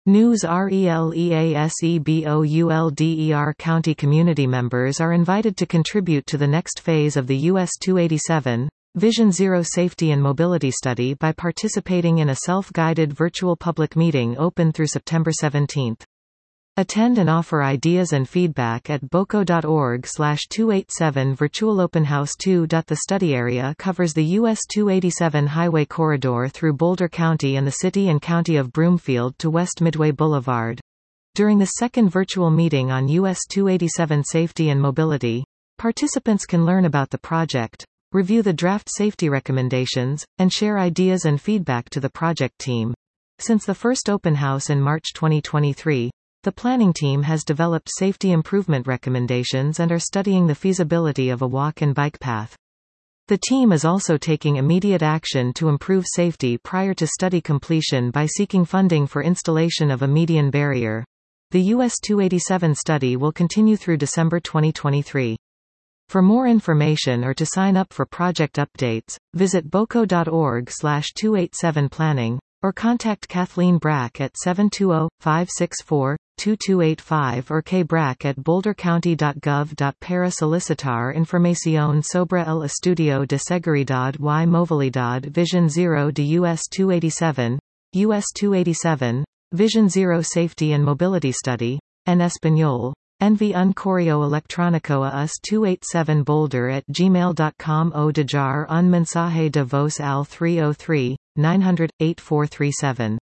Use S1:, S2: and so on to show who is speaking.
S1: News RELEASEBOULDER County community members are invited to contribute to the next phase of the US 287 Vision Zero Safety and Mobility Study by participating in a self-guided virtual public meeting open through September 17. Attend and offer ideas and feedback at boco.org/287 Virtual Open House 2. The study area covers the US 287 highway corridor through Boulder County and the city and county of Broomfield to West Midway Boulevard. During the second virtual meeting on US 287 safety and mobility, participants can learn about the project, review the draft safety recommendations, and share ideas and feedback to the project team. Since the first open house in March 2023, the planning team has developed safety improvement recommendations and are studying the feasibility of a walk and bike path. The team is also taking immediate action to improve safety prior to study completion by seeking funding for installation of a median barrier. The US 287 study will continue through December 2023. For more information or to sign up for project updates, visit boco.org/287planning, or contact Kathleen Brack at 720-564-2285 or kbrack@bouldercounty.gov. Para solicitar información sobre el estudio de seguridad y movilidad Vision Zero de US 287, US 287, Vision Zero Safety and Mobility Study, en español. Envy un correo electrónico a us287boulder@gmail.com o dejar un mensaje de voz al 303-900-8437.